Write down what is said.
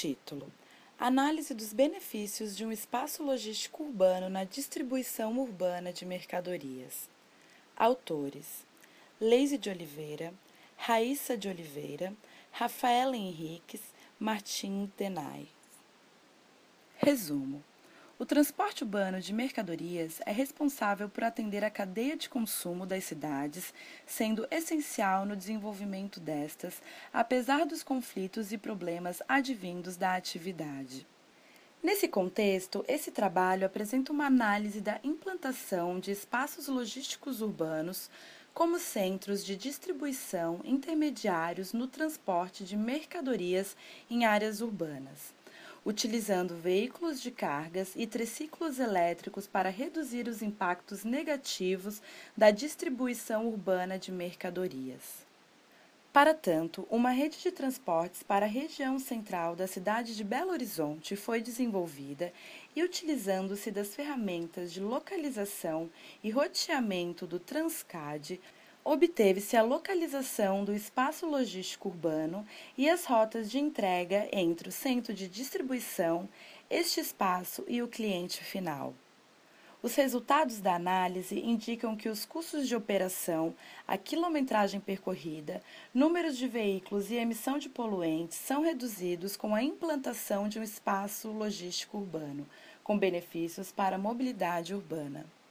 Título: Análise dos benefícios de um espaço logístico urbano na distribuição urbana de mercadorias. Autores: Leise de Oliveira, Raíssa de Oliveira, Rafaela Henriques, Martim Denay. Resumo: o transporte urbano de mercadorias é responsável por atender a cadeia de consumo das cidades, sendo essencial no desenvolvimento destas, apesar dos conflitos e problemas advindos da atividade. Nesse contexto, esse trabalho apresenta uma análise da implantação de espaços logísticos urbanos como centros de distribuição intermediários no transporte de mercadorias em áreas urbanas, utilizando veículos de cargas e triciclos elétricos para reduzir os impactos negativos da distribuição urbana de mercadorias. Para tanto, uma rede de transportes para a região central da cidade de Belo Horizonte foi desenvolvida e, utilizando-se das ferramentas de localização e roteamento do Transcad, obteve-se a localização do espaço logístico urbano e as rotas de entrega entre o centro de distribuição, este espaço e o cliente final. Os resultados da análise indicam que os custos de operação, a quilometragem percorrida, números de veículos e emissão de poluentes são reduzidos com a implantação de um espaço logístico urbano, com benefícios para a mobilidade urbana.